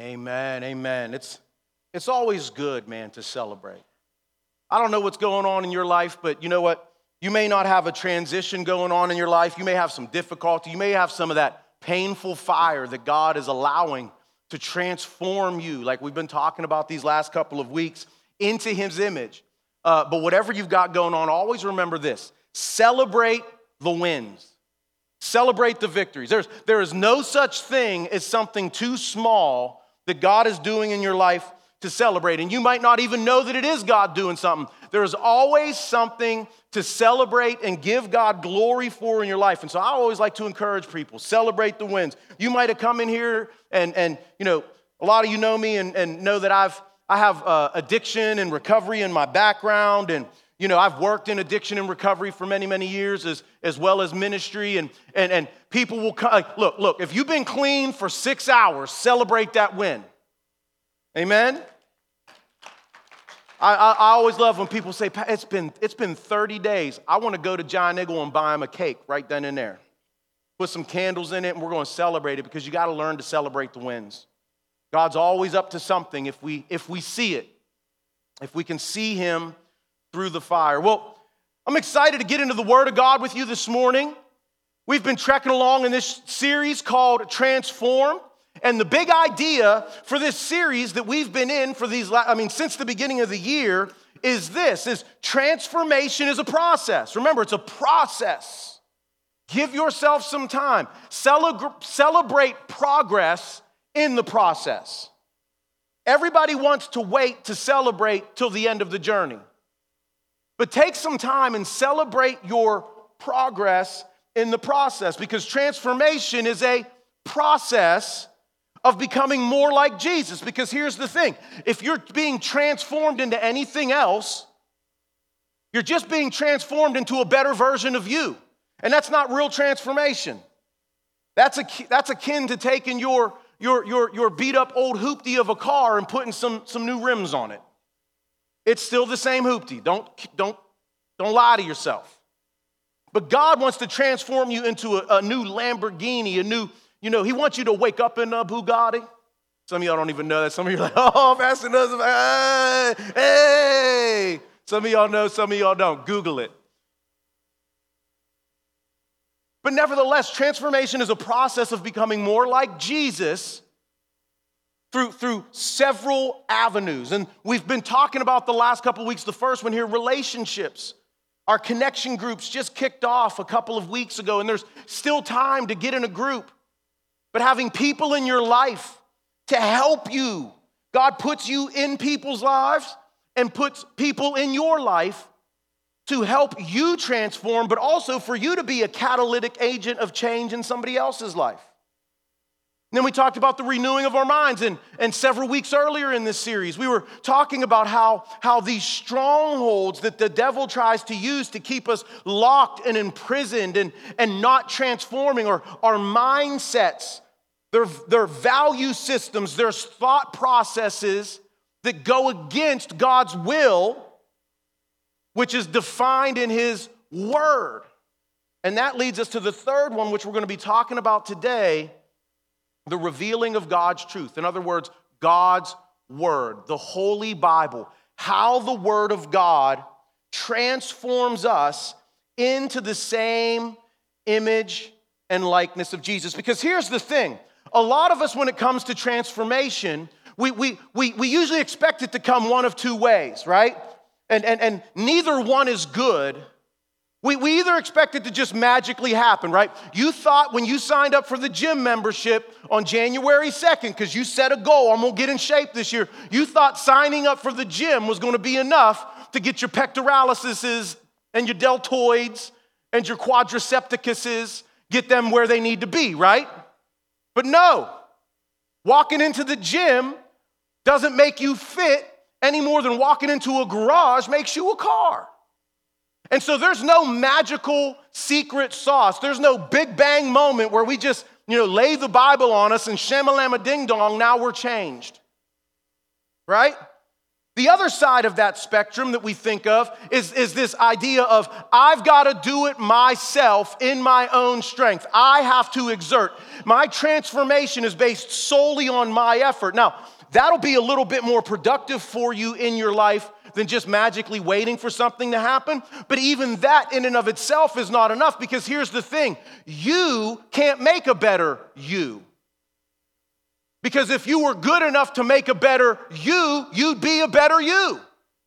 Amen, amen. It's always good, man, to celebrate. I don't know what's going on in your life, but you know what? You may not have a transition going on in your life. You may have some difficulty. You may have some of that painful fire that God is allowing to transform you, like we've been talking about these last couple of weeks, into His image. But whatever you've got going on, always remember this. Celebrate the wins. Celebrate the victories. There is no such thing as something too small that God is doing in your life to celebrate. And you might not even know that it is God doing something. There is always something to celebrate and give God glory for in your life. And so I always like to encourage people, celebrate the wins. You might have come in here and you know, a lot of you know me and know that I have addiction and recovery in my background, and you know, I've worked in addiction and recovery for many, many years as well as ministry, and people will come, like, look, if you've been clean for 6 hours, celebrate that win. Amen? I always love when people say, it's been 30 days. I want to go to John Eagle and buy him a cake right then and there. Put some candles in it, and we're going to celebrate it, because you got to learn to celebrate the wins. God's always up to something if we see it, if we can see Him through the fire. Well, I'm excited to get into the Word of God with you this morning. We've been trekking along in this series called Transform. And the big idea for this series that we've been in for since the beginning of the year is transformation is a process. Remember, it's a process. Give yourself some time. Celebrate progress in the process. Everybody wants to wait to celebrate till the end of the journey. But take some time and celebrate your progress in the process, because transformation is a process of becoming more like Jesus. Because here's the thing, if you're being transformed into anything else, you're just being transformed into a better version of you. And that's not real transformation. That's akin to taking your beat up old hoopty of a car and putting some new rims on it. It's still the same hoopty. Don't lie to yourself. But God wants to transform you into a new Lamborghini, He wants you to wake up in a Bugatti. Some of y'all don't even know that. Some of you are like, oh, Pastor knows. Hey. Some of y'all know, some of y'all don't. Google it. But nevertheless, transformation is a process of becoming more like Jesus through several avenues. And we've been talking about the last couple of weeks. The first one here, relationships. Our connection groups just kicked off a couple of weeks ago, and there's still time to get in a group. But having people in your life to help you. God puts you in people's lives and puts people in your life to help you transform, but also for you to be a catalytic agent of change in somebody else's life. And then we talked about the renewing of our minds, and several weeks earlier in this series, we were talking about how these strongholds that the devil tries to use to keep us locked and imprisoned and not transforming, or our mindsets, their value systems, their thought processes that go against God's will, which is defined in His Word. And that leads us to the third one, which we're going to be talking about today, the revealing of God's truth. In other words, God's Word, the Holy Bible, how the Word of God transforms us into the same image and likeness of Jesus. Because here's the thing, a lot of us, when it comes to transformation, we usually expect it to come one of two ways, right? And neither one is good. We either expect it to just magically happen, right? You thought when you signed up for the gym membership on January 2nd, because you set a goal, I'm going to get in shape this year, you thought signing up for the gym was going to be enough to get your pectoralis and your deltoids and your quadricepticuses, get them where they need to be, right? But no, walking into the gym doesn't make you fit any more than walking into a garage makes you a car. And so there's no magical secret sauce. There's no big bang moment where we just, lay the Bible on us and shamalama ding dong, now we're changed. Right? The other side of that spectrum that we think of is this idea of I've got to do it myself in my own strength. I have to exert. My transformation is based solely on my effort. Now, that'll be a little bit more productive for you in your life than just magically waiting for something to happen. But even that in and of itself is not enough, because here's the thing. You can't make a better you. Because if you were good enough to make a better you, you'd be a better you.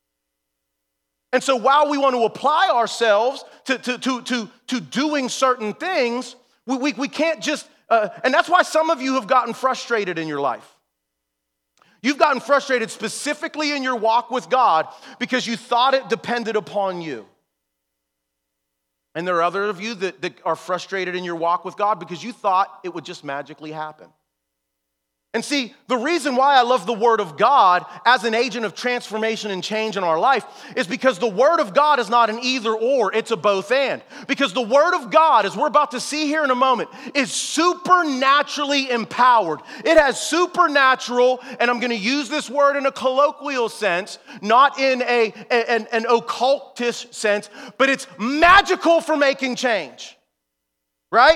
And so while we want to apply ourselves to doing certain things, we can't just, and that's why some of you have gotten frustrated in your life. You've gotten frustrated specifically in your walk with God because you thought it depended upon you. And there are other of you that are frustrated in your walk with God because you thought it would just magically happen. And see, the reason why I love the Word of God as an agent of transformation and change in our life is because the Word of God is not an either or, it's a both and. Because the Word of God, as we're about to see here in a moment, is supernaturally empowered. It has supernatural, and I'm going to use this word in a colloquial sense, not in an occultish sense, but it's magical for making change, right?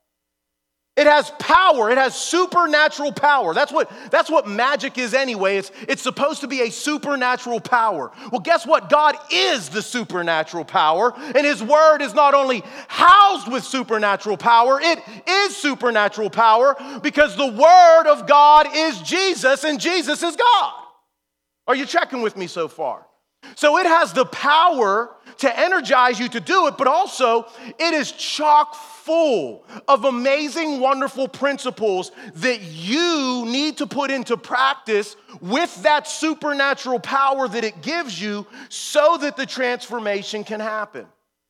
It has power. It has supernatural power. That's what magic is anyway. It's supposed to be a supernatural power. Well, guess what? God is the supernatural power, and His Word is not only housed with supernatural power, it is supernatural power because the Word of God is Jesus, and Jesus is God. Are you checking with me so far? So it has the power to energize you to do it, but also it is chock full of amazing, wonderful principles that you need to put into practice with that supernatural power that it gives you so that the transformation can happen.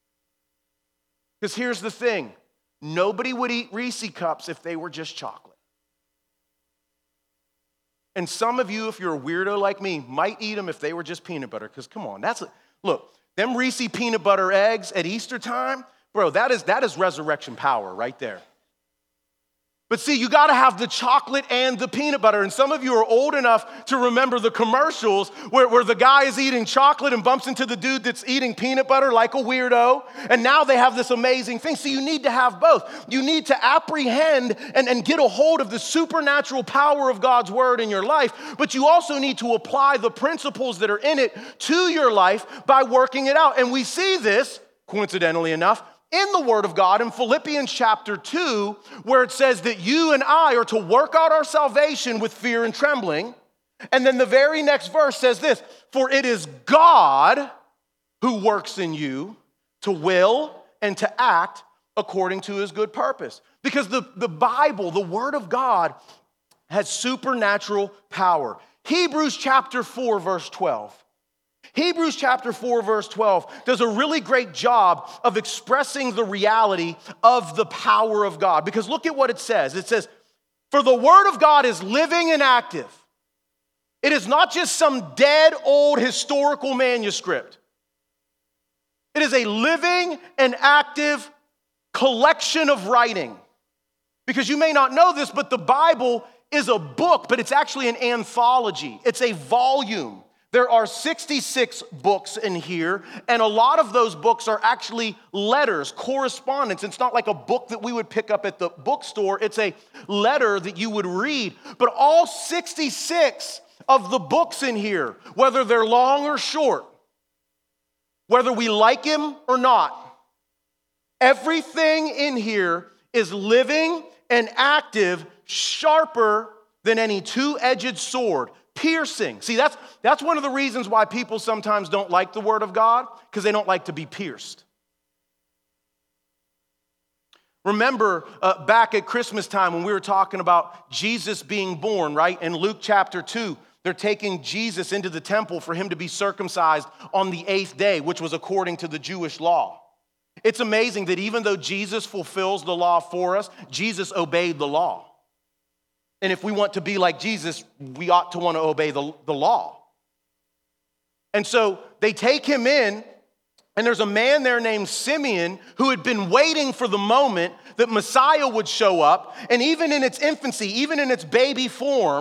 Because here's the thing, nobody would eat Reese cups if they were just chocolate. And some of you, if you're a weirdo like me, might eat them if they were just peanut butter. Because come on, look, them Reese peanut butter eggs at Easter time, bro, that is resurrection power right there. But see, you got to have the chocolate and the peanut butter. And some of you are old enough to remember the commercials where the guy is eating chocolate and bumps into the dude that's eating peanut butter like a weirdo. And now they have this amazing thing. So you need to have both. You need to apprehend and get a hold of the supernatural power of God's Word in your life. But you also need to apply the principles that are in it to your life by working it out. And we see this, coincidentally enough, in the Word of God in Philippians chapter 2, where it says that you and I are to work out our salvation with fear and trembling. And then the very next verse says this, for it is God who works in you to will and to act according to His good purpose. Because the Bible, the Word of God, has supernatural power. Hebrews chapter 4, verse 12. Hebrews chapter 4, verse 12 does a really great job of expressing the reality of the power of God. Because look at what it says. It says, for the Word of God is living and active. It is not just some dead old historical manuscript. It is a living and active collection of writing. Because you may not know this, but the Bible is a book, but it's actually an anthology. It's a volume. There are 66 books in here, and a lot of those books are actually letters, correspondence. It's not like a book that we would pick up at the bookstore. It's a letter that you would read. But all 66 of the books in here, whether they're long or short, whether we like them or not, everything in here is living and active, sharper than any two-edged sword. Piercing. See, that's one of the reasons why people sometimes don't like the Word of God, because they don't like to be pierced. Remember back at Christmas time when we were talking about Jesus being born, right? In Luke chapter 2, they're taking Jesus into the temple for Him to be circumcised on the 8th day, which was according to the Jewish law. It's amazing that even though Jesus fulfills the law for us, Jesus obeyed the law. And if we want to be like Jesus, we ought to want to obey the law. And so they take Him in, and there's a man there named Simeon who had been waiting for the moment that Messiah would show up. And even in its infancy, even in its baby form,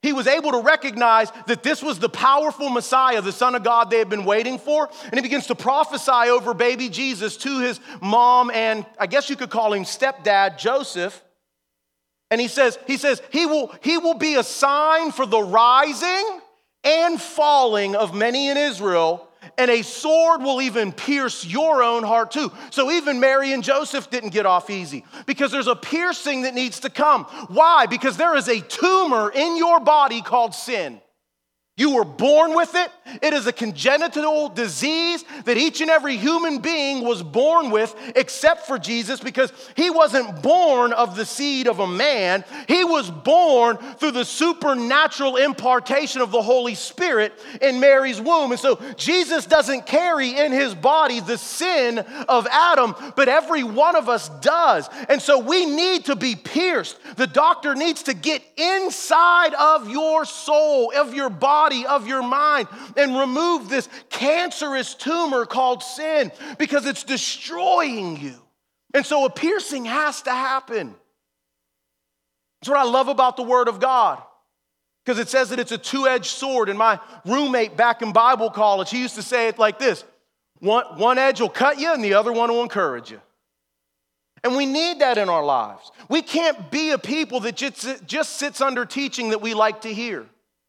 He was able to recognize that this was the powerful Messiah, the Son of God they had been waiting for. And he begins to prophesy over baby Jesus to his mom and I guess you could call him stepdad, Joseph. And he says, he will be a sign for the rising and falling of many in Israel, and a sword will even pierce your own heart too. So even Mary and Joseph didn't get off easy because there's a piercing that needs to come. Why? Because there is a tumor in your body called sin. You were born with it. It is a congenital disease that each and every human being was born with except for Jesus because he wasn't born of the seed of a man. He was born through the supernatural impartation of the Holy Spirit in Mary's womb. And so Jesus doesn't carry in his body the sin of Adam, but every one of us does. And so we need to be pierced. The doctor needs to get inside of your soul, of your body, of your mind, and remove this cancerous tumor called sin because it's destroying you. And so a piercing has to happen. That's what I love about the Word of God, because it says that it's a two-edged sword. And my roommate back in Bible college, he used to say it like this: one edge will cut you and the other one will encourage you. And we need that in our lives. We can't be a people that just sits under teaching that we like to hear.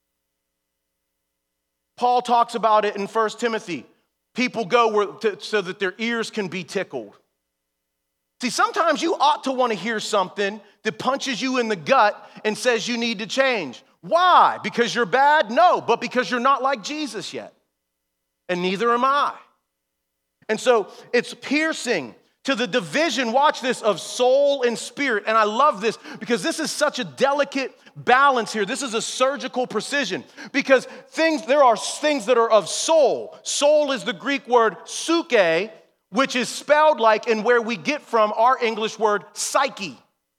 Paul talks about it in 1 Timothy. People go so that their ears can be tickled. See, sometimes you ought to want to hear something that punches you in the gut and says you need to change. Why? Because you're bad? No, but because you're not like Jesus yet. And neither am I. And so it's piercing to the division, watch this, of soul and spirit. And I love this because this is such a delicate balance here. This is a surgical precision because there are things that are of soul. Soul is the Greek word psyche, which is spelled like and where we get from our English word psyche.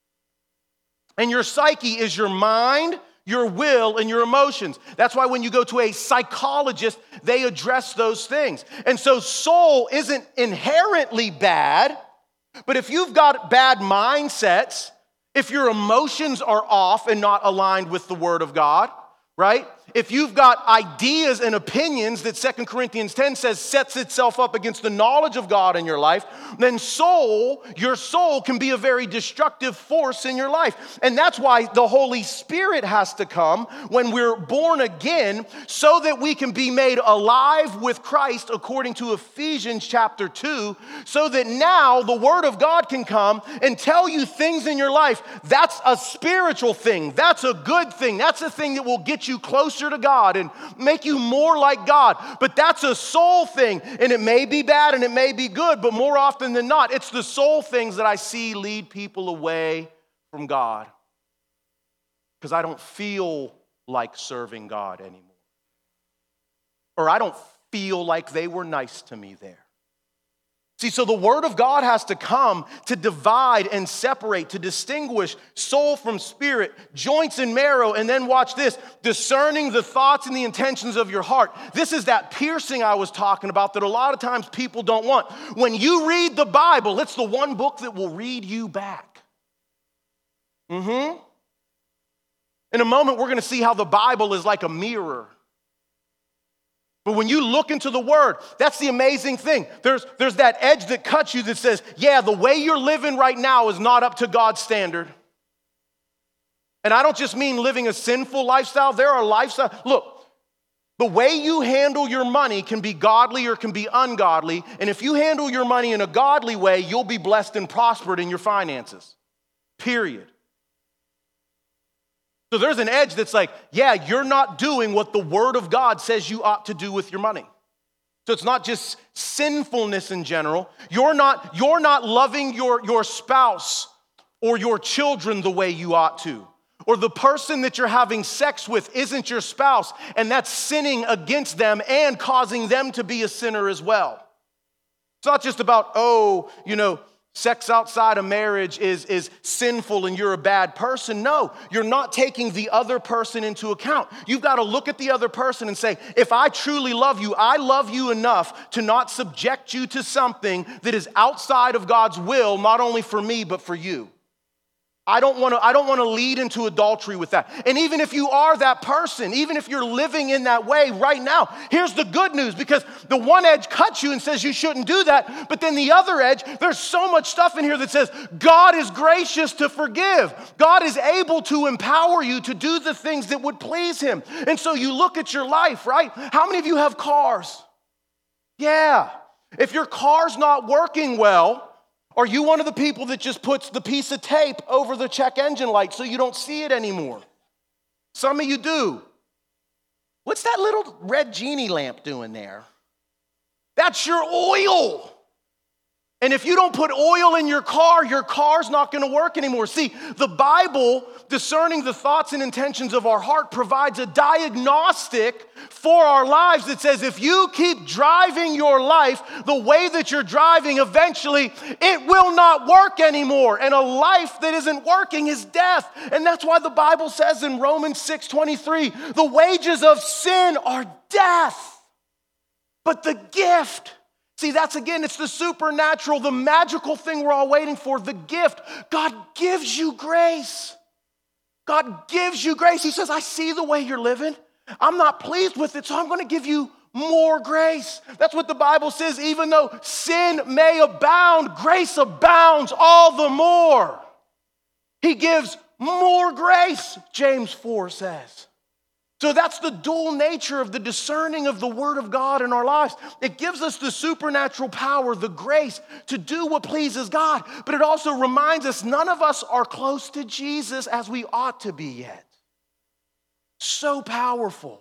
And your psyche is your mind, your will, and your emotions. That's why when you go to a psychologist, they address those things. And so soul isn't inherently bad, but if you've got bad mindsets, if your emotions are off and not aligned with the Word of God, right? If you've got ideas and opinions that 2 Corinthians 10 says sets itself up against the knowledge of God in your life, then your soul can be a very destructive force in your life. And that's why the Holy Spirit has to come when we're born again so that we can be made alive with Christ according to Ephesians chapter 2, so that now the Word of God can come and tell you things in your life. That's a spiritual thing. That's a good thing. That's a thing that will get you closer to God and make you more like God. But that's a soul thing, and it may be bad and it may be good, but more often than not, it's the soul things that I see lead people away from God because I don't feel like serving God anymore, or I don't feel like they were nice to me there. See, so the Word of God has to come to divide and separate, to distinguish soul from spirit, joints and marrow, and then watch this, discerning the thoughts and the intentions of your heart. This is that piercing I was talking about that a lot of times people don't want. When you read the Bible, it's the one book that will read you back. In a moment, we're going to see how the Bible is like a mirror. But when you look into the Word, that's the amazing thing. There's that edge that cuts you that says, yeah, the way you're living right now is not up to God's standard. And I don't just mean living a sinful lifestyle. There are lifestyles. Look, the way you handle your money can be godly or can be ungodly. And if you handle your money in a godly way, you'll be blessed and prospered in your finances. Period. So there's an edge that's like, yeah, you're not doing what the Word of God says you ought to do with your money. So it's not just sinfulness in general. You're not loving your spouse or your children the way you ought to. Or the person that you're having sex with isn't your spouse, and that's sinning against them and causing them to be a sinner as well. It's not just about, sex outside of marriage is sinful and you're a bad person. No, you're not taking the other person into account. You've got to look at the other person and say, if I truly love you, I love you enough to not subject you to something that is outside of God's will, not only for me, but for you. I don't want to lead into adultery with that. And even if you are that person, even if you're living in that way right now, here's the good news, because the one edge cuts you and says you shouldn't do that, but then the other edge, there's so much stuff in here that says God is gracious to forgive. God is able to empower you to do the things that would please him. And so you look at your life, right? How many of you have cars? Yeah. If your car's not working well, are you one of the people that just puts the piece of tape over the check engine light so you don't see it anymore? Some of you do. What's that little red genie lamp doing there? That's your oil. And if you don't put oil in your car's not going to work anymore. See, the Bible, discerning the thoughts and intentions of our heart, provides a diagnostic for our lives that says if you keep driving your life the way that you're driving, eventually it will not work anymore. And a life that isn't working is death. And that's why the Bible says in Romans 6:23, the wages of sin are death, but the gift. See, that's again, it's the supernatural, the magical thing we're all waiting for, the gift. God gives you grace. God gives you grace. He says, I see the way you're living. I'm not pleased with it, so I'm going to give you more grace. That's what the Bible says. Even though sin may abound, grace abounds all the more. He gives more grace, James 4 says. So that's the dual nature of the discerning of the Word of God in our lives. It gives us the supernatural power, the grace to do what pleases God. But it also reminds us none of us are close to Jesus as we ought to be yet. So powerful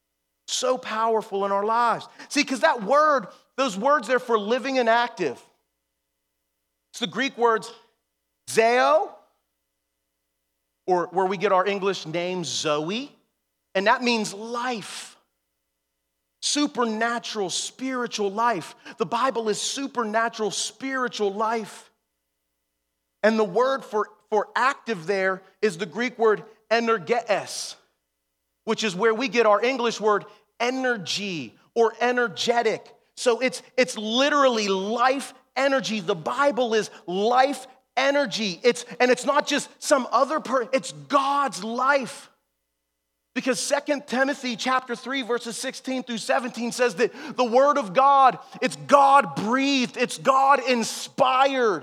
in our lives. See, because that word, those words there for living and active, it's the Greek words zeo, or where we get our English name Zoe. And that means life, supernatural, spiritual life. The Bible is supernatural, spiritual life. And the word for active there is the Greek word energetes, which is where we get our English word energy or energetic. So it's literally life energy. The Bible is life energy. It's not just some other person, it's God's life. Because 2 Timothy chapter 3, verses 16 through 17 says that the Word of God, it's God-breathed, it's God-inspired.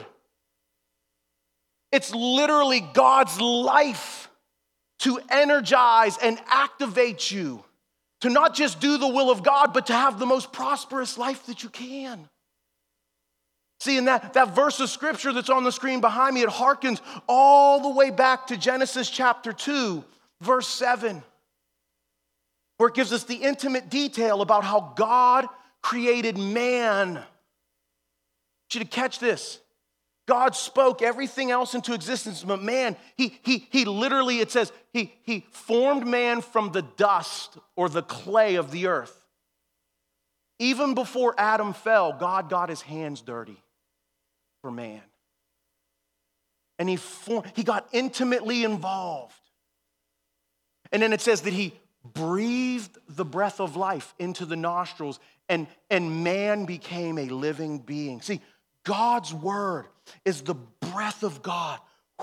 It's literally God's life to energize and activate you to not just do the will of God, but to have the most prosperous life that you can. See, in that verse of Scripture that's on the screen behind me, it harkens all the way back to Genesis chapter 2, verse 7. Where it gives us the intimate detail about how God created man. I want you to catch this. God spoke everything else into existence, but man, he literally, it says, he formed man from the dust or the clay of the earth. Even before Adam fell, God got his hands dirty for man. And he got intimately involved. And then it says that he breathed the breath of life into the nostrils, and man became a living being. See, God's word is the breath of God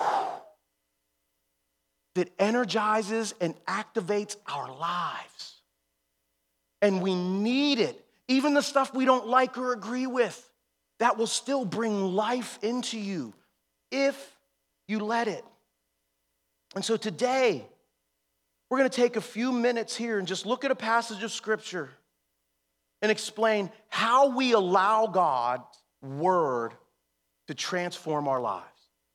that energizes and activates our lives. And we need it. Even the stuff we don't like or agree with, that will still bring life into you if you let it. And so today, we're going to take a few minutes here and just look at a passage of Scripture and explain how we allow God's word to transform our lives.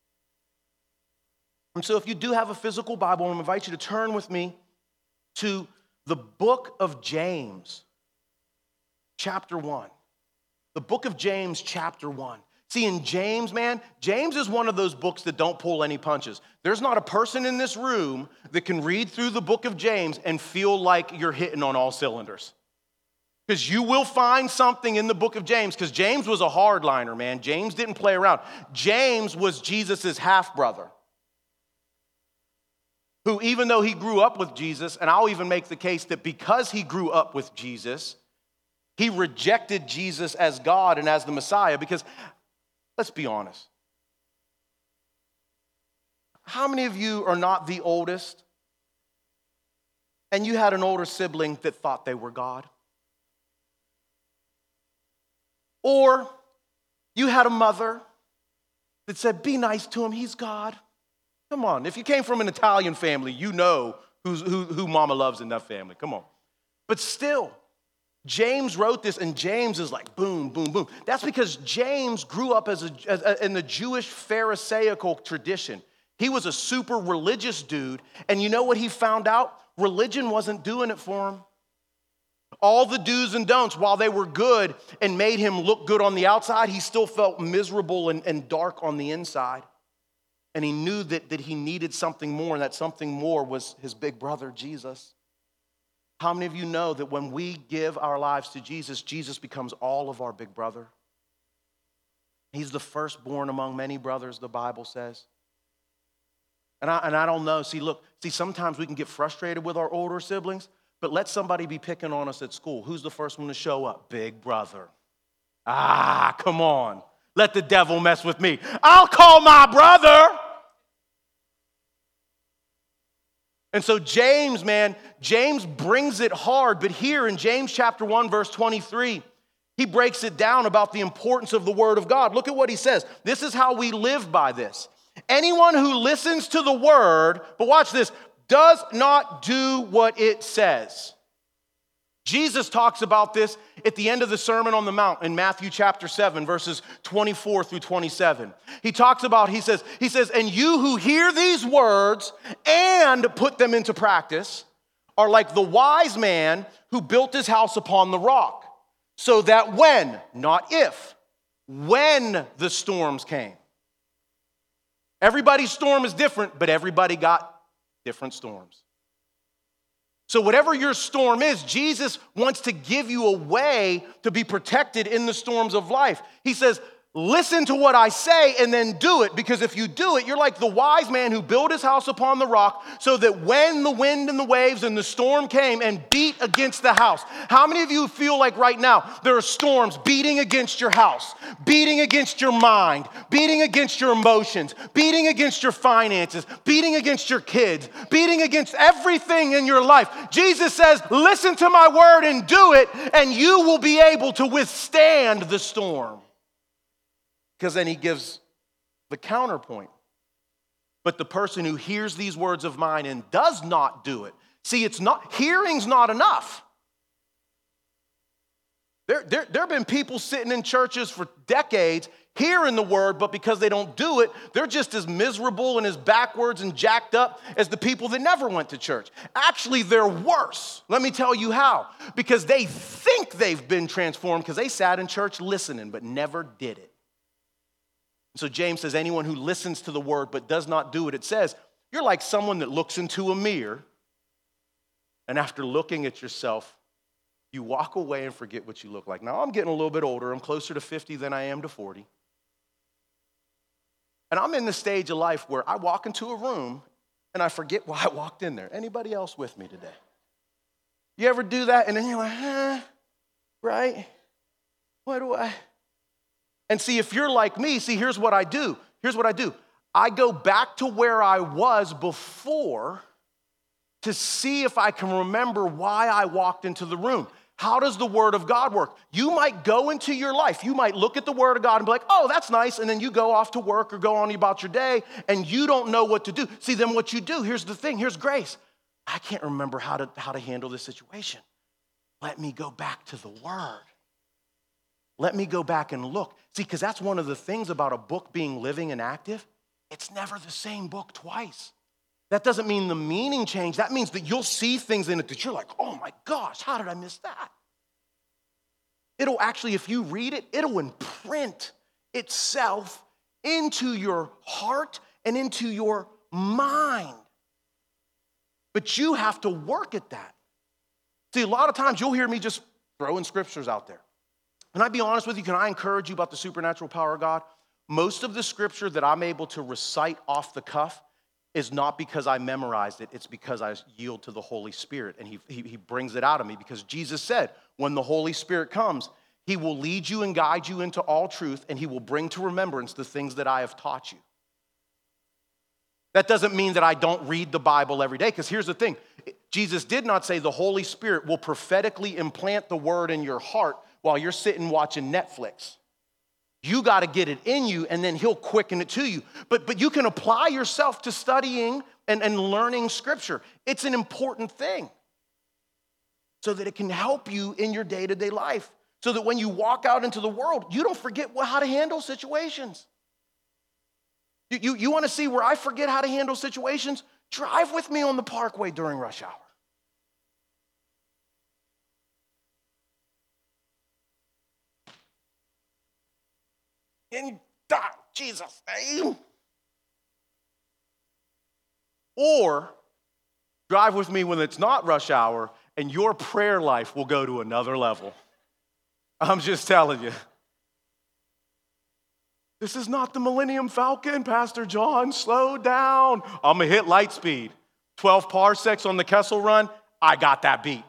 And so if you do have a physical Bible, I'm going to invite you to turn with me to the book of James, chapter 1. The book of James, chapter 1. See, in James, man, James is one of those books that don't pull any punches. There's not a person in this room that can read through the book of James and feel like you're hitting on all cylinders. Because you will find something in the book of James, because James was a hardliner, man. James didn't play around. James was Jesus' half-brother, who, even though he grew up with Jesus, and I'll even make the case that because he grew up with Jesus, he rejected Jesus as God and as the Messiah, because let's be honest. How many of you are not the oldest and you had an older sibling that thought they were God? Or you had a mother that said, be nice to him, he's God. Come on, if you came from an Italian family, you know who mama loves in that family. Come on. But still, James wrote this, and James is like, boom, boom, boom. That's because James grew up in the Jewish Pharisaical tradition. He was a super religious dude, and you know what he found out? Religion wasn't doing it for him. All the do's and don'ts, while they were good and made him look good on the outside, he still felt miserable and dark on the inside. And he knew that he needed something more, and that something more was his big brother, Jesus. How many of you know that when we give our lives to Jesus, Jesus becomes all of our big brother? He's the firstborn among many brothers, the Bible says. And I don't know. See, sometimes we can get frustrated with our older siblings, but let somebody be picking on us at school. Who's the first one to show up? Big brother. Come on. Let the devil mess with me. I'll call my brother. And so James brings it hard, but here in James chapter 1, verse 23, he breaks it down about the importance of the word of God. Look at what he says. This is how we live by this. Anyone who listens to the word, but watch this, does not do what it says. Jesus talks about this at the end of the Sermon on the Mount in Matthew chapter 7, verses 24 through 27. He says, and you who hear these words and put them into practice are like the wise man who built his house upon the rock, so that when the storms came. Everybody's storm is different, but everybody got different storms. So whatever your storm is, Jesus wants to give you a way to be protected in the storms of life. He says, listen to what I say and then do it, because if you do it, you're like the wise man who built his house upon the rock, so that when the wind and the waves and the storm came and beat against the house. How many of you feel like right now there are storms beating against your house, beating against your mind, beating against your emotions, beating against your finances, beating against your kids, beating against everything in your life? Jesus says, listen to my word and do it, and you will be able to withstand the storm. Because then he gives the counterpoint. But the person who hears these words of mine and does not do it. See, hearing's not enough. There have been people sitting in churches for decades hearing the word, but because they don't do it, they're just as miserable and as backwards and jacked up as the people that never went to church. Actually, they're worse. Let me tell you how. Because they think they've been transformed because they sat in church listening, but never did it. So James says, anyone who listens to the word but does not do it, it says, you're like someone that looks into a mirror, and after looking at yourself, you walk away and forget what you look like. Now, I'm getting a little bit older. I'm closer to 50 than I am to 40. And I'm in the stage of life where I walk into a room and I forget why I walked in there. Anybody else with me today? You ever do that? And then you're like, right? What do I... And see, if you're like me, here's what I do. I go back to where I was before to see if I can remember why I walked into the room. How does the word of God work? You might go into your life. You might look at the word of God and be like, oh, that's nice. And then you go off to work or go on about your day and you don't know what to do. See, then what you do, here's the thing, here's grace. I can't remember how to handle this situation. Let me go back to the word. Let me go back and look. See, because that's one of the things about a book being living and active. It's never the same book twice. That doesn't mean the meaning changed. That means that you'll see things in it that you're like, oh my gosh, how did I miss that? It'll actually, if you read it, it'll imprint itself into your heart and into your mind. But you have to work at that. See, a lot of times you'll hear me just throwing scriptures out there. Can I be honest with you? Can I encourage you about the supernatural power of God? Most of the scripture that I'm able to recite off the cuff is not because I memorized it. It's because I yield to the Holy Spirit, and he brings it out of me. Because Jesus said, when the Holy Spirit comes, he will lead you and guide you into all truth, and he will bring to remembrance the things that I have taught you. That doesn't mean that I don't read the Bible every day, because here's the thing. Jesus did not say the Holy Spirit will prophetically implant the word in your heart while you're sitting watching Netflix. You got to get it in you, and then he'll quicken it to you. But you can apply yourself to studying and learning Scripture. It's an important thing so that it can help you in your day-to-day life, so that when you walk out into the world, you don't forget how to handle situations. You want to see where I forget how to handle situations? Drive with me on the parkway during rush hour. In Jesus' name. Or drive with me when it's not rush hour and your prayer life will go to another level. I'm just telling you. This is not the Millennium Falcon, Pastor John. Slow down. I'm going to hit light speed. 12 parsecs on the Kessel Run. I got that beat.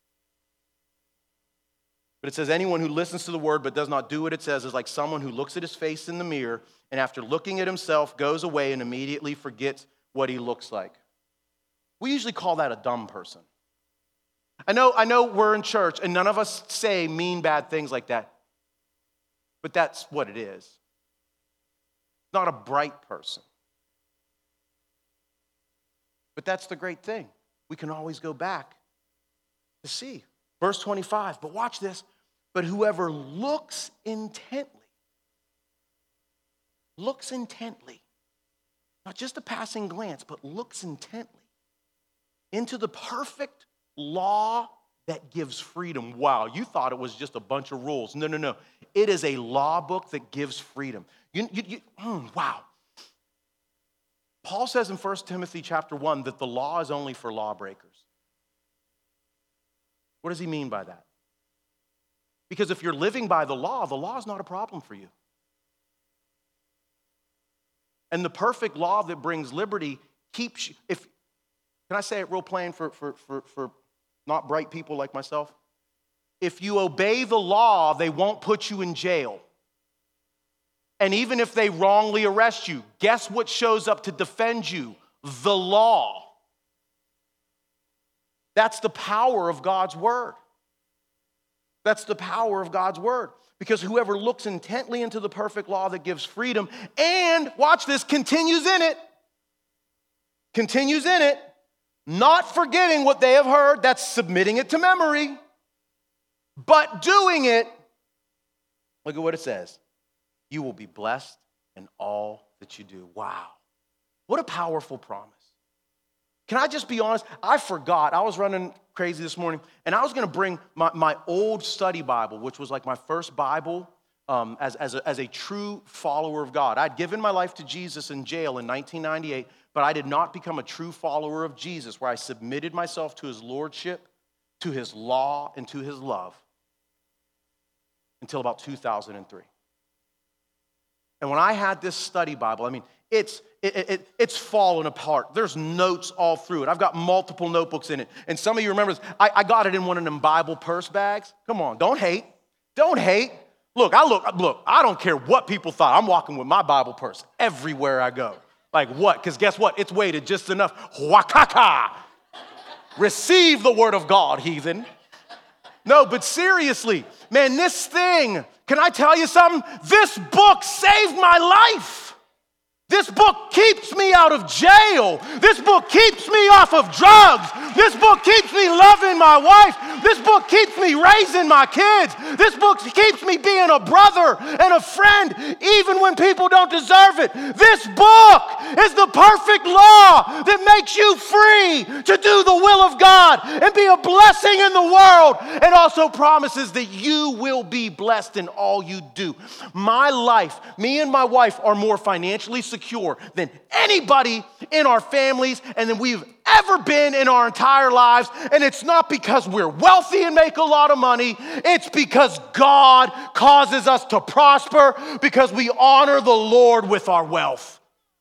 But it says anyone who listens to the word but does not do what it says is like someone who looks at his face in the mirror and after looking at himself goes away and immediately forgets what he looks like. We usually call that a dumb person. I know we're in church and none of us say mean, bad things like that. But that's what it is. Not a bright person. But that's the great thing. We can always go back to see. Verse 25, but watch this. But whoever looks intently, not just a passing glance, but looks intently into the perfect law that gives freedom. Wow, you thought it was just a bunch of rules. No. It is a law book that gives freedom. Wow. Paul says in 1 Timothy chapter 1 that the law is only for lawbreakers. What does he mean by that? Because if you're living by the law is not a problem for you. And the perfect law that brings liberty keeps you, can I say it real plain for not bright people like myself? If you obey the law, they won't put you in jail. And even if they wrongly arrest you, guess what shows up to defend you? The law. That's the power of God's word. That's the power of God's word. Because whoever looks intently into the perfect law that gives freedom and, watch this, continues in it, not forgetting what they have heard, that's submitting it to memory, but doing it, look at what it says. You will be blessed in all that you do. Wow. What a powerful promise. Can I just be honest? I forgot. I was running crazy this morning, and I was going to bring my old study Bible, which was like my first Bible as a true follower of God. I'd given my life to Jesus in jail in 1998, but I did not become a true follower of Jesus, where I submitted myself to his lordship, to his law, and to his love until about 2003. And when I had this study Bible, I mean, it's fallen apart. There's notes all through it. I've got multiple notebooks in it. And some of you remember this. I got it in one of them Bible purse bags. Come on, don't hate. Don't hate. Look, I don't care what people thought. I'm walking with my Bible purse everywhere I go. Like what? Because guess what? It's weighted just enough. Wakaka. Receive the word of God, heathen. No, but seriously, man, this thing, can I tell you something? This book saved my life. This book keeps me out of jail. This book keeps me off of drugs. This book keeps me loving my wife. This book keeps me raising my kids. This book keeps me being a brother and a friend even when people don't deserve it. This book is the perfect law that makes you free to do the will of God and be a blessing in the world, and also promises that you will be blessed in all you do. My life, me and my wife are more financially secure than anybody in our families and than we've ever been in our entire lives. And it's not because we're wealthy and make a lot of money. It's because God causes us to prosper, because we honor the Lord with our wealth.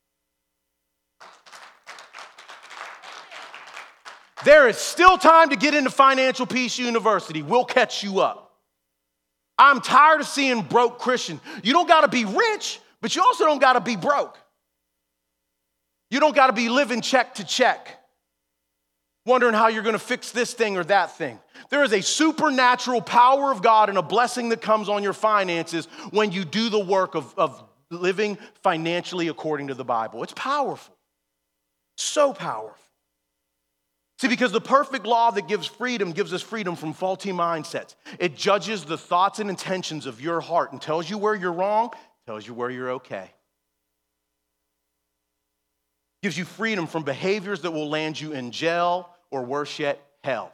There is still time to get into Financial Peace University. We'll catch you up. I'm tired of seeing broke Christians. You don't got to be rich, but you also don't got to be broke. You don't got to be living check to check, wondering how you're going to fix this thing or that thing. There is a supernatural power of God and a blessing that comes on your finances when you do the work of living financially according to the Bible. It's powerful. So powerful. See, because the perfect law that gives us freedom from faulty mindsets. It judges the thoughts and intentions of your heart and tells you where you're wrong, tells you where you're okay. Gives you freedom from behaviors that will land you in jail or worse yet, hell.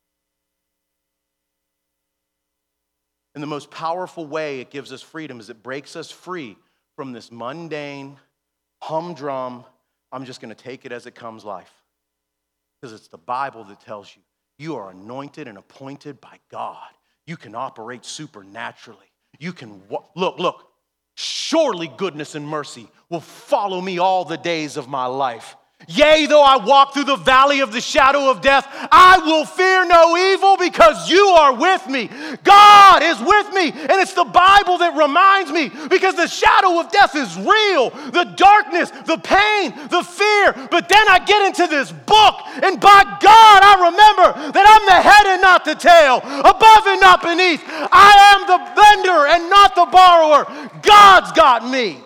And the most powerful way it gives us freedom is it breaks us free from this mundane, humdrum, I'm just going to take it as it comes life. Because it's the Bible that tells you, you are anointed and appointed by God. You can operate supernaturally. You can, look, surely goodness and mercy will follow me all the days of my life. Yea, though I walk through the valley of the shadow of death, I will fear no evil because you are with me. God is with me. And it's the Bible that reminds me because the shadow of death is real. The darkness, the pain, the fear. But then I get into this book and by God, I remember that I'm the head and not the tail, above and not beneath. I am the lender and not the borrower. God's got me.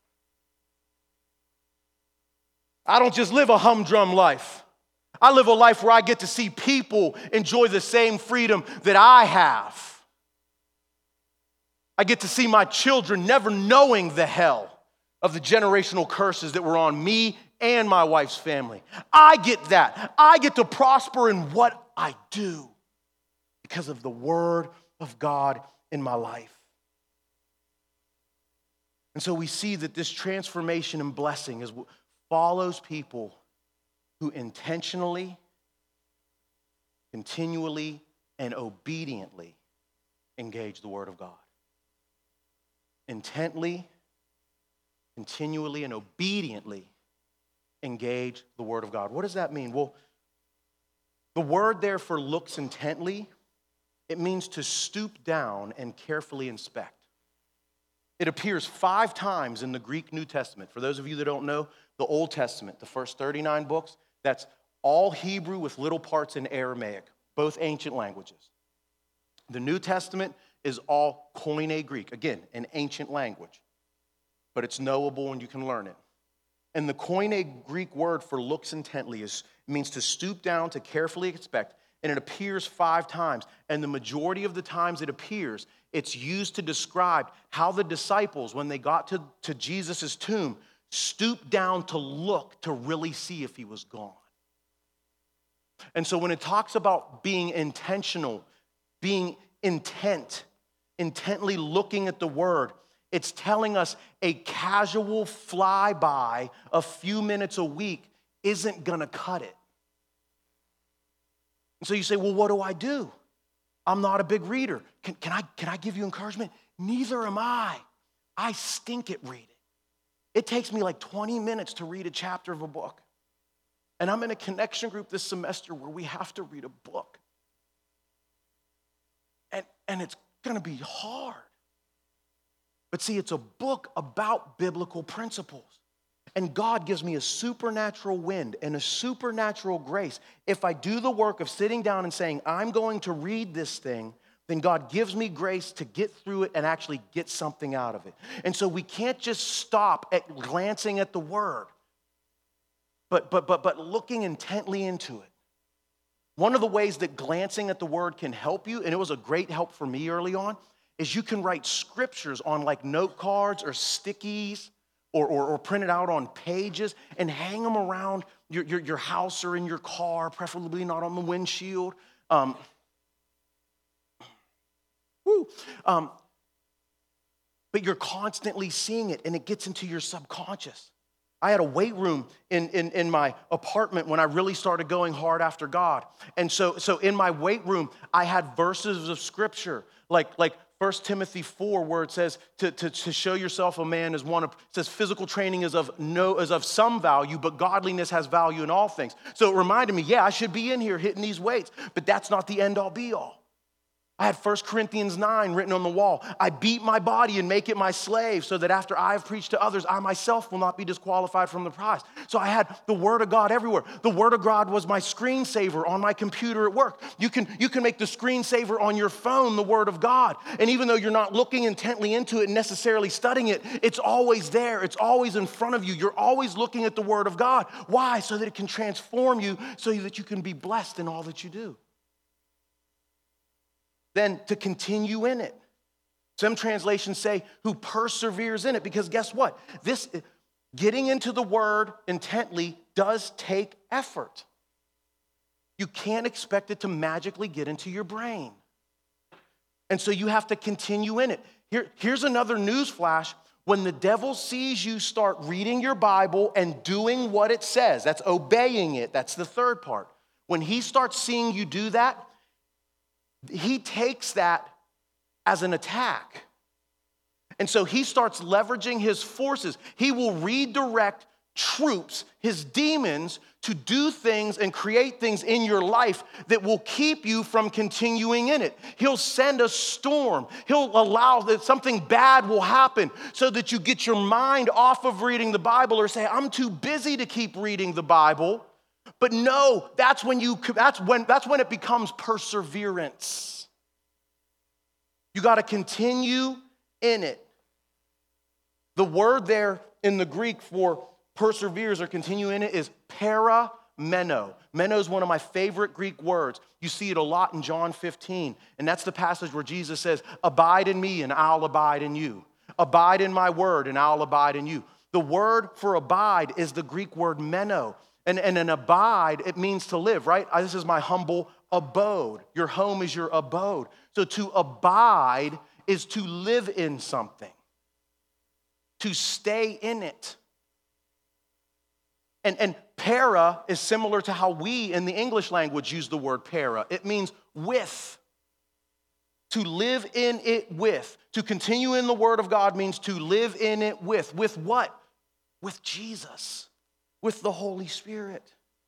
I don't just live a humdrum life. I live a life where I get to see people enjoy the same freedom that I have. I get to see my children never knowing the hell of the generational curses that were on me and my wife's family. I get that. I get to prosper in what I do because of the Word of God in my life. And so we see that this transformation and blessing follows people who intentionally, continually, and obediently engage the Word of God. Intently, continually, and obediently engage the Word of God. What does that mean? Well, the word there for looks intently, it means to stoop down and carefully inspect. It appears 5 times in the Greek New Testament. For those of you that don't know, the Old Testament, the first 39 books, that's all Hebrew with little parts in Aramaic, both ancient languages. The New Testament is all Koine Greek, again, an ancient language, but it's knowable and you can learn it. And the Koine Greek word for looks intently means to stoop down, to carefully inspect, and it appears 5 times. And the majority of the times it appears, it's used to describe how the disciples, when they got to Jesus' tomb, stooped down to look to really see if he was gone. And so when it talks about being intentional, being intently looking at the word, it's telling us a casual flyby a few minutes a week isn't gonna cut it. And so you say, well, what do I do? I'm not a big reader. Can I give you encouragement? Neither am I. I stink at reading. It takes me like 20 minutes to read a chapter of a book. And I'm in a connection group this semester where we have to read a book. And it's gonna be hard. But see, it's a book about biblical principles. And God gives me a supernatural wind and a supernatural grace. If I do the work of sitting down and saying, I'm going to read this thing, then God gives me grace to get through it and actually get something out of it. And so we can't just stop at glancing at the word, but looking intently into it. One of the ways that glancing at the word can help you, and it was a great help for me early on, is you can write scriptures on like note cards or stickies or print it out on pages and hang them around your house or in your car, preferably not on the windshield. But you're constantly seeing it, and it gets into your subconscious. I had a weight room in my apartment when I really started going hard after God. And so in my weight room, I had verses of scripture, like 1 Timothy 4, where it says to show yourself a man as one of, it says physical training is of some value, but godliness has value in all things. So it reminded me, yeah, I should be in here hitting these weights, but that's not the end all be all. I had 1 Corinthians 9 written on the wall. I beat my body and make it my slave so that after I have preached to others, I myself will not be disqualified from the prize. So I had the Word of God everywhere. The Word of God was my screensaver on my computer at work. You can make the screensaver on your phone the Word of God. And even though you're not looking intently into it and necessarily studying it, it's always there. It's always in front of you. You're always looking at the Word of God. Why? So that it can transform you so that you can be blessed in all that you do. Then to continue in it. Some translations say who perseveres in it, because guess what? This getting into the Word intently does take effort. You can't expect it to magically get into your brain. And so you have to continue in it. Here's another news flash. When the devil sees you start reading your Bible and doing what it says, that's obeying it, that's the third part. When he starts seeing you do that, he takes that as an attack. And so he starts leveraging his forces. He will redirect troops, his demons, to do things and create things in your life that will keep you from continuing in it. He'll send a storm. He'll allow that something bad will happen so that you get your mind off of reading the Bible or say, I'm too busy to keep reading the Bible. But no, that's when it becomes perseverance. You got to continue in it. The word there in the Greek for perseveres or continue in it is parameno. Meno is one of my favorite Greek words. You see it a lot in John 15, and that's the passage where Jesus says, abide in me and I'll abide in you. Abide in my word and I'll abide in you. The word for abide is the Greek word meno. And an abide, it means to live, right? This is my humble abode. Your home is your abode. So to abide is to live in something, to stay in it. And para is similar to how we in the English language use the word para. It means with. To live in it with. To continue in the Word of God means to live in it with. With what? With Jesus. With the Holy Spirit.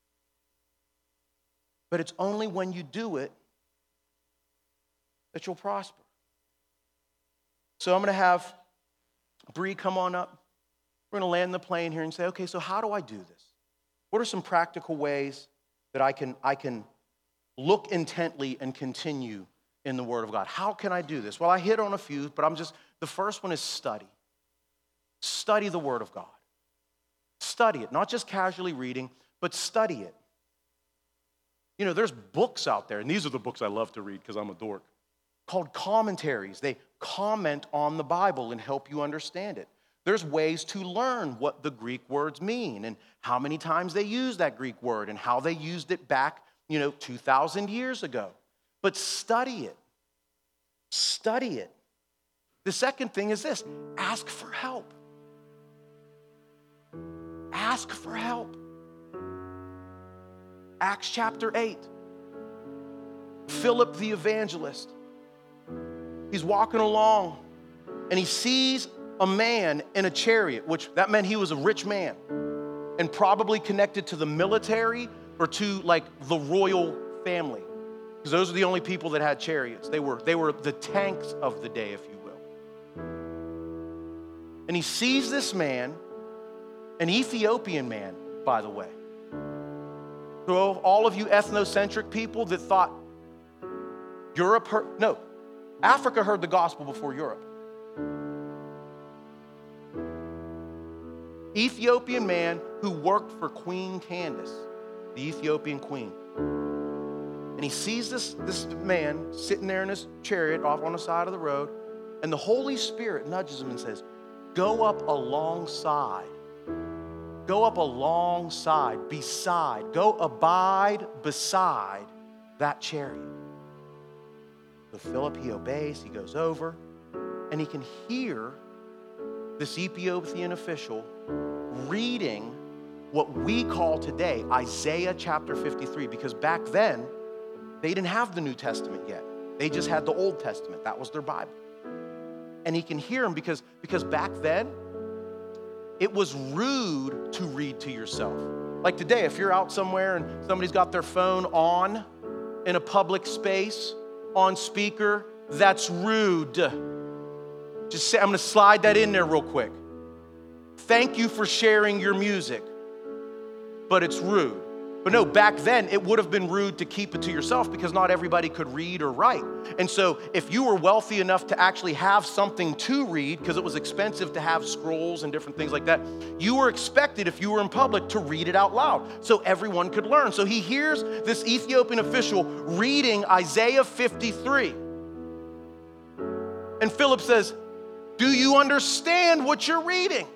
But it's only when you do it that you'll prosper. So I'm going to have Bree come on up. We're going to land the plane here and say, okay, so how do I do this? What are some practical ways that I can look intently and continue in the Word of God? How can I do this? Well, I hit on a few, but the first one is study. Study the Word of God. Study it, not just casually reading, but study it. You know, there's books out there, and these are the books I love to read because I'm a dork, called commentaries. They comment on the Bible and help you understand it. There's ways to learn what the Greek words mean and how many times they use that Greek word and how they used it back, 2,000 years ago. But study it. Study it. The second thing is this: ask for help. Ask for help. Acts chapter 8. Philip the evangelist. He's walking along and he sees a man in a chariot, which that meant he was a rich man and probably connected to the military or to the royal family, because those are the only people that had chariots. They were the tanks of the day, if you will. And he sees this man, an Ethiopian man, by the way. So all of you ethnocentric people that thought Africa heard the gospel before Europe. Ethiopian man who worked for Queen Candace, the Ethiopian queen. And he sees this man sitting there in his chariot off on the side of the road, and the Holy Spirit nudges him and says, go up alongside. Go up alongside, beside. Go abide beside that chariot. So Philip, he obeys, he goes over, and he can hear this Ethiopian official reading what we call today Isaiah chapter 53, because back then, they didn't have the New Testament yet. They just had the Old Testament. That was their Bible. And he can hear him because back then, it was rude to read to yourself. Like today, if you're out somewhere and somebody's got their phone on in a public space, on speaker, that's rude. Just say, I'm gonna slide that in there real quick. Thank you for sharing your music, but it's rude. But no, back then, it would have been rude to keep it to yourself because not everybody could read or write. And so if you were wealthy enough to actually have something to read, because it was expensive to have scrolls and different things like that, you were expected, if you were in public, to read it out loud so everyone could learn. So he hears this Ethiopian official reading Isaiah 53. And Philip says, do you understand what you're reading?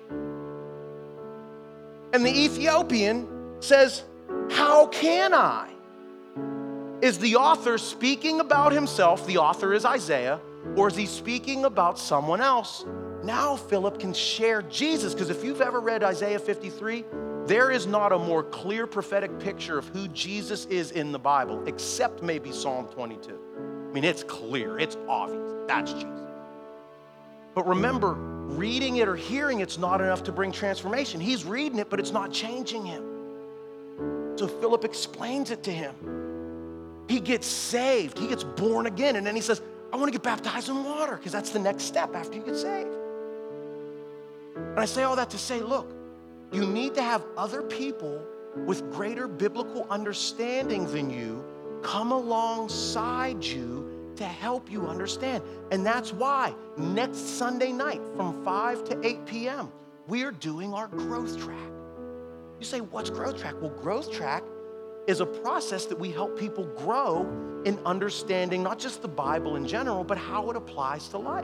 And the Ethiopian says, how can I? Is the author speaking about himself, the author is Isaiah, or is he speaking about someone else? Now Philip can share Jesus, because if you've ever read Isaiah 53, there is not a more clear prophetic picture of who Jesus is in the Bible, except maybe Psalm 22. I mean, it's clear, it's obvious, that's Jesus. But remember, reading it or hearing it's not enough to bring transformation. He's reading it, but it's not changing him. So Philip explains it to him. He gets saved. He gets born again. And then he says, I want to get baptized in water because that's the next step after you get saved. And I say all that to say, look, you need to have other people with greater biblical understanding than you come alongside you to help you understand. And that's why next Sunday night from 5 to 8 p.m., we are doing our growth track. You say, what's growth track? Well, growth track is a process that we help people grow in understanding not just the Bible in general, but how it applies to life.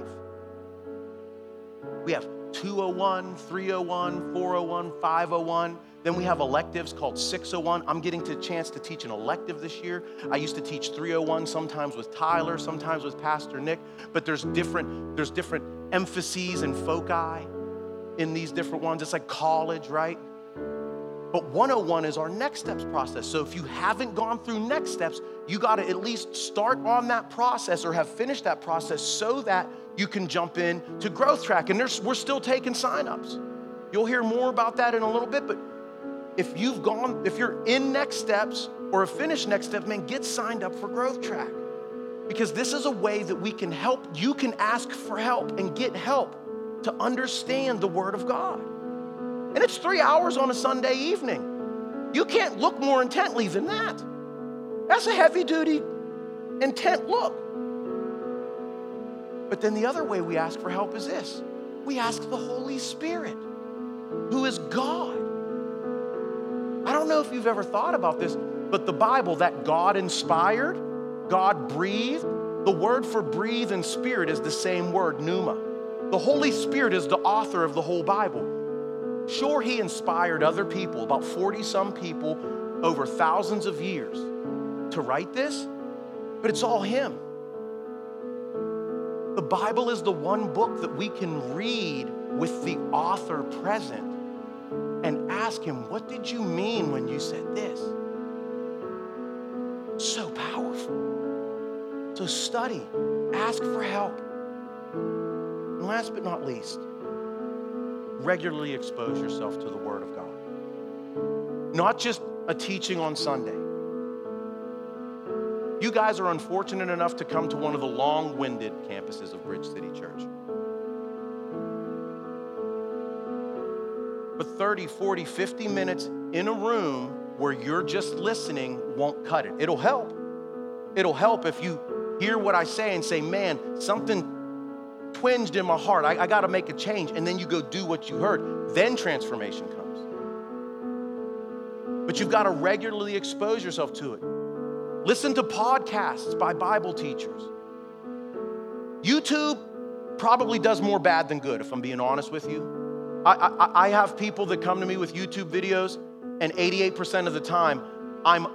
We have 201, 301, 401, 501. Then we have electives called 601. I'm getting the chance to teach an elective this year. I used to teach 301 sometimes with Tyler, sometimes with Pastor Nick, but there's different emphases and foci in these different ones. It's like college, right? But 101 is our next steps process. So if you haven't gone through next steps, you got to at least start on that process or have finished that process so that you can jump in to growth track. And we're still taking signups. You'll hear more about that in a little bit, but if you're in next steps or have finished next steps, man, get signed up for growth track. Because this is a way that we can help. You can ask for help and get help to understand the Word of God. And it's 3 hours on a Sunday evening. You can't look more intently than that. That's a heavy-duty, intent look. But then the other way we ask for help is this. We ask the Holy Spirit, who is God. I don't know if you've ever thought about this, but the Bible, that God inspired, God breathed, the word for breathe and spirit is the same word, pneuma. The Holy Spirit is the author of the whole Bible. Sure, he inspired other people, about 40-some people over thousands of years to write this, but it's all him. The Bible is the one book that we can read with the author present and ask him, what did you mean when you said this? So powerful. So study, ask for help. And last but not least, regularly expose yourself to the Word of God. Not just a teaching on Sunday. You guys are unfortunate enough to come to one of the long-winded campuses of Bridge City Church. But 30, 40, 50 minutes in a room where you're just listening won't cut it. It'll help. It'll help if you hear what I say and say, man, something twinged in my heart. I got to make a change. And then you go do what you heard. Then transformation comes. But you've got to regularly expose yourself to it. Listen to podcasts by Bible teachers. YouTube probably does more bad than good, if I'm being honest with you. I have people that come to me with YouTube videos, and 88% of the time, I'm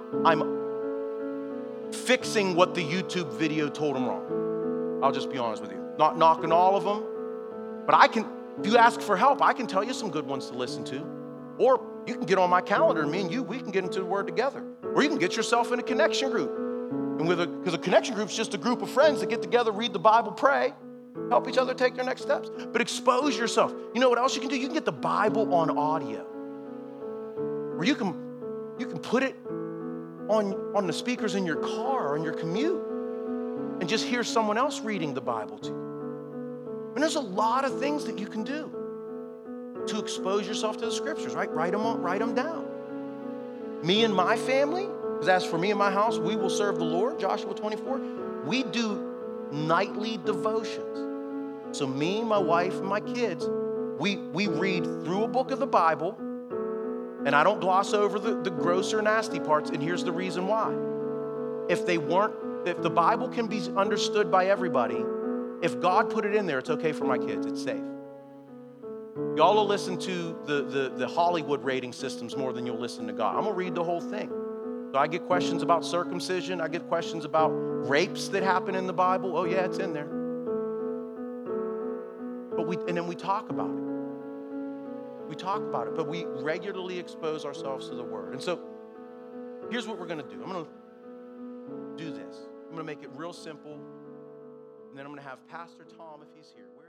fixing what the YouTube video told them wrong. I'll just be honest with you. Not knocking all of them, but if you ask for help, I can tell you some good ones to listen to. Or you can get on my calendar, and me and you, we can get into the Word together. Or you can get yourself in a connection group. And because a connection group is just a group of friends that get together, read the Bible, pray, help each other take their next steps. But expose yourself. You know what else you can do? You can get the Bible on audio. Where you can put it on the speakers in your car or in your commute. And just hear someone else reading the Bible to you. And there's a lot of things that you can do to expose yourself to the scriptures, right? Write them down. Me and my family, because as for me and my house, we will serve the Lord, Joshua 24. We do nightly devotions. So me, my wife, and my kids, we read through a book of the Bible, and I don't gloss over the gross or nasty parts, and here's the reason why. If the Bible can be understood by everybody, if God put it in there, it's okay for my kids, it's safe. Y'all will listen to the Hollywood rating systems more than you'll listen to God. I'm gonna read the whole thing. So I get questions about circumcision, I get questions about rapes that happen in the Bible. Oh yeah, it's in there. And then we talk about it. We talk about it, but we regularly expose ourselves to the Word. And so here's what we're gonna do. I'm gonna do this. I'm gonna make it real simple, and then I'm gonna have Pastor Tom, if he's here.